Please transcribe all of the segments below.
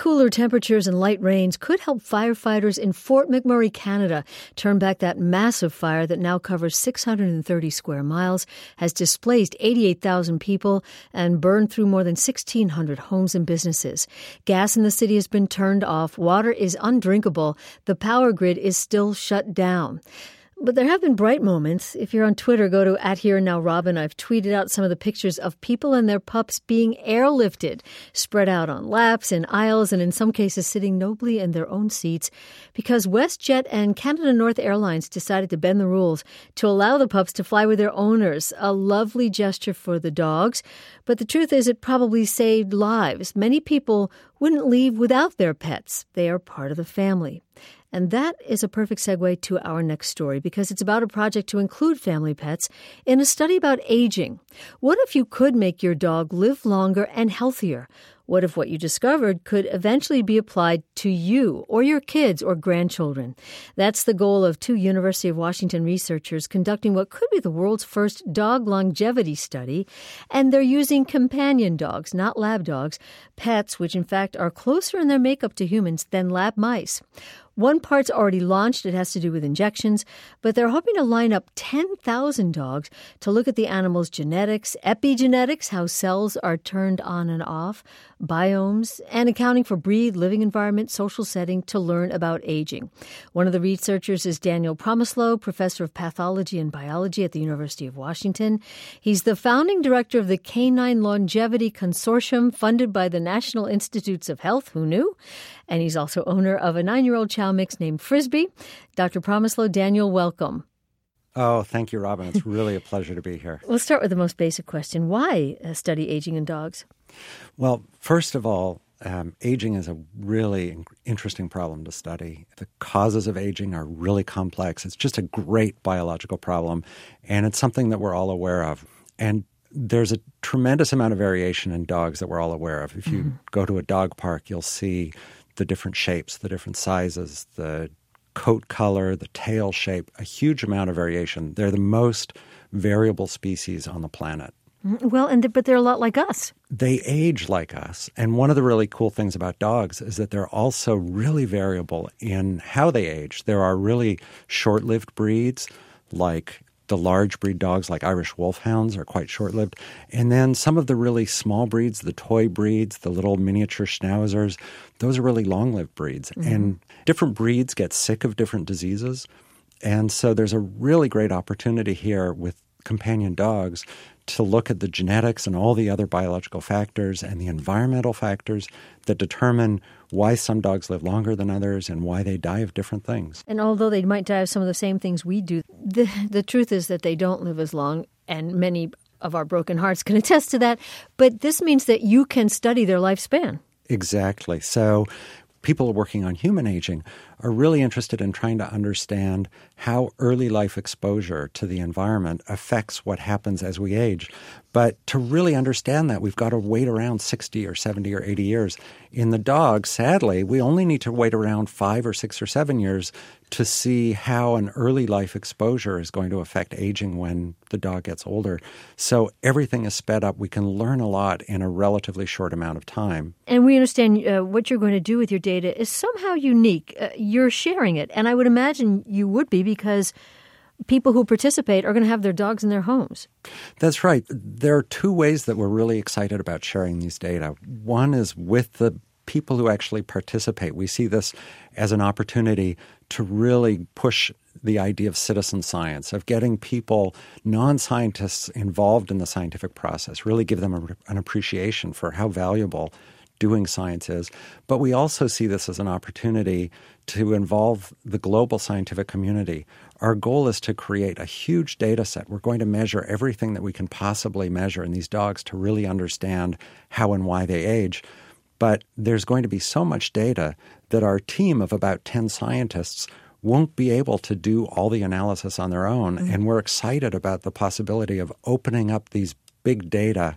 cooler temperatures and light rains could help firefighters in Fort McMurray, Canada, turn back that massive fire that now covers 630 square miles, has displaced 88,000 people, and burned through more than 1,600 homes and businesses. Gas in the city has been turned off. Water is undrinkable. The power grid is still shut down. But there have been bright moments. If you're on Twitter, go to @HereAndNowRobin. I've tweeted out some of the pictures of people and their pups being airlifted, spread out on laps and aisles, and in some cases sitting nobly in their own seats, because WestJet and Canada North Airlines decided to bend the rules to allow the pups to fly with their owners. A lovely gesture for the dogs. But the truth is, it probably saved lives. Many people wouldn't leave without their pets. They are part of the family. And that is a perfect segue to our next story, because it's about a project to include family pets in a study about aging. What if you could make your dog live longer and healthier? What if what you discovered could eventually be applied to you or your kids or grandchildren? That's the goal of two University of Washington researchers conducting what could be the world's first dog longevity study. And they're using companion dogs, not lab dogs, pets which in fact are closer in their makeup to humans than lab mice. One part's already launched. It has to do with injections, but they're hoping to line up 10,000 dogs to look at the animal's genetics, epigenetics, how cells are turned on and off, biomes, and accounting for breed, living environment, social setting to learn about aging. One of the researchers is Daniel Promislo, professor of pathology and biology at the University of Washington. He's the founding director of the Canine Longevity Consortium, funded by the National Institutes of Health. Who knew? And he's also owner of a 9-year-old chow mix named Frisbee. Dr. Promislo, Daniel, welcome. Oh, thank you, Robin. It's really a pleasure to be here. We'll start with the most basic question. Why study aging in dogs? Well, first of all, aging is a really interesting problem to study. The causes of aging are really complex. It's just a great biological problem, and it's something that we're all aware of. And there's a tremendous amount of variation in dogs that we're all aware of. If you go to a dog park, you'll see the different shapes, the different sizes, the coat color, the tail shape, a huge amount of variation. They're the most variable species on the planet. Well, but they're a lot like us. They age like us. And one of the really cool things about dogs is that they're also really variable in how they age. There are really short-lived breeds, like the large breed dogs like Irish Wolfhounds are quite short-lived. And then some of the really small breeds, the toy breeds, the little miniature Schnauzers, those are really long-lived breeds. And different breeds get sick of different diseases. And so there's a really great opportunity here with companion dogs to look at the genetics and all the other biological factors and the environmental factors that determine why some dogs live longer than others and why they die of different things. And although they might die of some of the same things we do, the truth is that they don't live as long, and many of our broken hearts can attest to that. But this means that you can study their lifespan. Exactly. So people working on human aging are really interested in trying to understand how early life exposure to the environment affects what happens as we age. But to really understand that, we've got to wait around 60 or 70 or 80 years. In the dog, sadly, we only need to wait around 5 or 6 or 7 years to see how an early life exposure is going to affect aging when the dog gets older. So everything is sped up. We can learn a lot in a relatively short amount of time. And we understand what you're going to do with your data is somehow unique. You're sharing it. And I would imagine you would be, because people who participate are going to have their dogs in their homes. That's right. There are two ways that we're really excited about sharing these data. One is with the people who actually participate. We see this as an opportunity to really push the idea of citizen science, of getting people, non-scientists, involved in the scientific process, really give them an appreciation for how valuable doing science is. But we also see this as an opportunity to involve the global scientific community. Our goal is to create a huge data set. We're going to measure everything that we can possibly measure in these dogs to really understand how and why they age. But there's going to be so much data that our team of about 10 scientists won't be able to do all the analysis on their own. And we're excited about the possibility of opening up these big data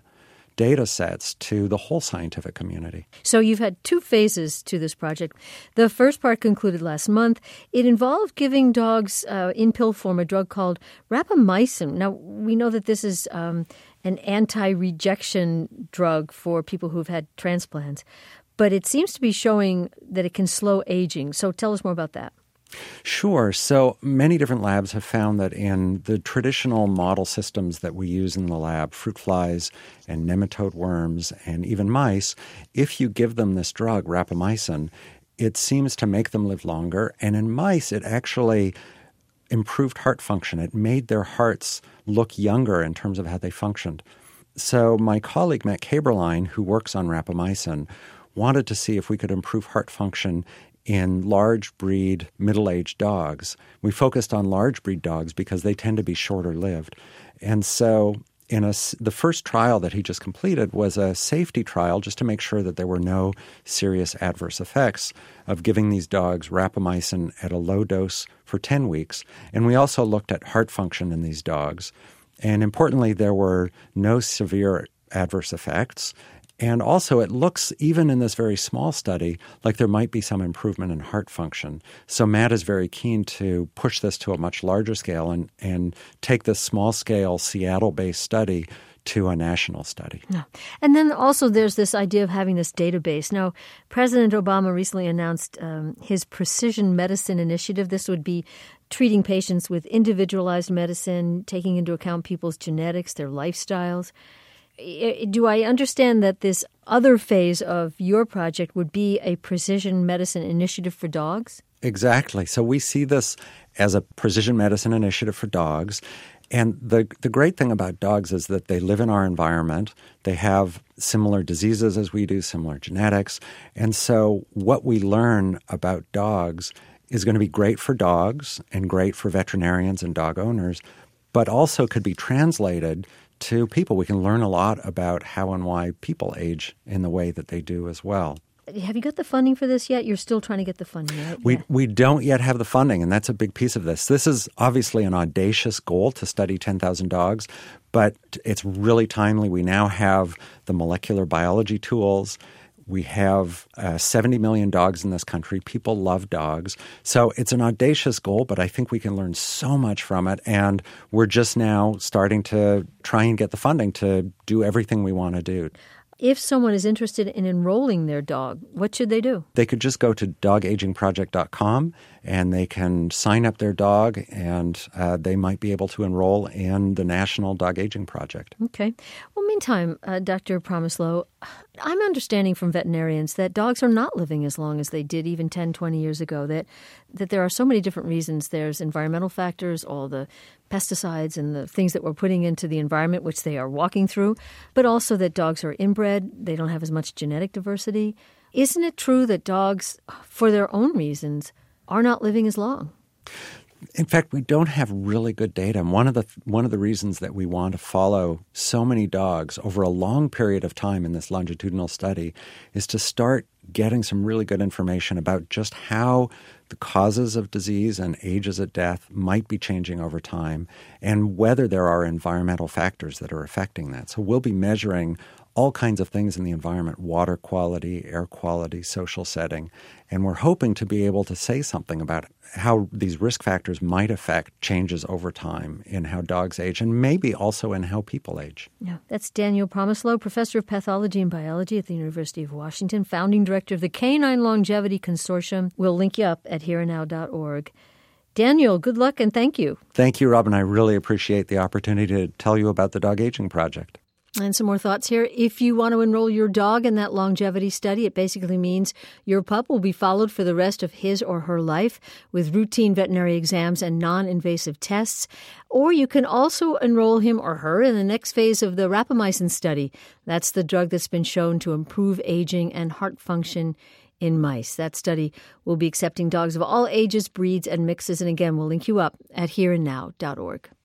sets to the whole scientific community. So you've had two phases to this project. The first part concluded last month. It involved giving dogs in pill form a drug called rapamycin. Now, we know that this is an anti-rejection drug for people who've had transplants. but it seems to be showing that it can slow aging. So tell us more about that. Sure. So many different labs have found that in the traditional model systems that we use in the lab, fruit flies and nematode worms and even mice, if you give them this drug, rapamycin, it seems to make them live longer. And in mice, it actually improved heart function. It made their hearts look younger in terms of how they functioned. So my colleague, Matt Kaeberlein, who works on rapamycin, wanted to see if we could improve heart function in large breed, middle-aged dogs. We focused on large breed dogs because they tend to be shorter lived. And so the first trial that he just completed was a safety trial just to make sure that there were no serious adverse effects of giving these dogs rapamycin at a low dose for 10 weeks. And we also looked at heart function in these dogs. And importantly, there were no severe adverse effects. And also, it looks, even in this very small study, like there might be some improvement in heart function. So Matt is very keen to push this to a much larger scale and take this small-scale Seattle-based study to a national study. Yeah. And then also there's this idea of having this database. Now, President Obama recently announced his precision medicine initiative. This would be treating patients with individualized medicine, taking into account people's genetics, their lifestyles. Do I understand that this other phase of your project would be a precision medicine initiative for dogs? Exactly. So we see this as a precision medicine initiative for dogs. And the great thing about dogs is that they live in our environment. They have similar diseases as we do, similar genetics. And so what we learn about dogs is going to be great for dogs and great for veterinarians and dog owners, but also could be translated to people. We can learn a lot about how and why people age in the way that they do as well. Have you got the funding for this yet? You're still trying to get the funding, right? We don't yet have the funding, and that's a big piece of this. This is obviously an audacious goal to study 10,000 dogs, but it's really timely. We now have the molecular biology tools. We have 70 million dogs in this country. People love dogs. So it's an audacious goal, but I think we can learn so much from it. And we're just now starting to try and get the funding to do everything we want to do. If someone is interested in enrolling their dog, what should they do? They could just go to dogagingproject.com and they can sign up their dog, and they might be able to enroll in the National Dog Aging Project. Okay. Well, meantime, Dr. Promislow, I'm understanding from veterinarians that dogs are not living as long as they did even 10, 20 years ago, that there are so many different reasons. There's environmental factors, all the pesticides and the things that we're putting into the environment, which they are walking through, but also that dogs are inbred. They don't have as much genetic diversity. Isn't it true that dogs, for their own reasons, are not living as long? In fact, we don't have really good data. And one of the reasons that we want to follow so many dogs over a long period of time in this longitudinal study is to start getting some really good information about just how the causes of disease and ages of death might be changing over time, and whether there are environmental factors that are affecting that. So we'll be measuring all kinds of things in the environment: water quality, air quality, social setting. And we're hoping to be able to say something about how these risk factors might affect changes over time in how dogs age, and maybe also in how people age. Yeah, that's Daniel Promislow, professor of pathology and biology at the University of Washington, founding director of the Canine Longevity Consortium. We'll link you up at hereandnow.org. Daniel, good luck and thank you. Thank you, Robin. I really appreciate the opportunity to tell you about the Dog Aging Project. And some more thoughts here. If you want to enroll your dog in that longevity study, it basically means your pup will be followed for the rest of his or her life with routine veterinary exams and non-invasive tests. Or you can also enroll him or her in the next phase of the rapamycin study. That's the drug that's been shown to improve aging and heart function in mice. That study will be accepting dogs of all ages, breeds, and mixes. And again, we'll link you up at hereandnow.org.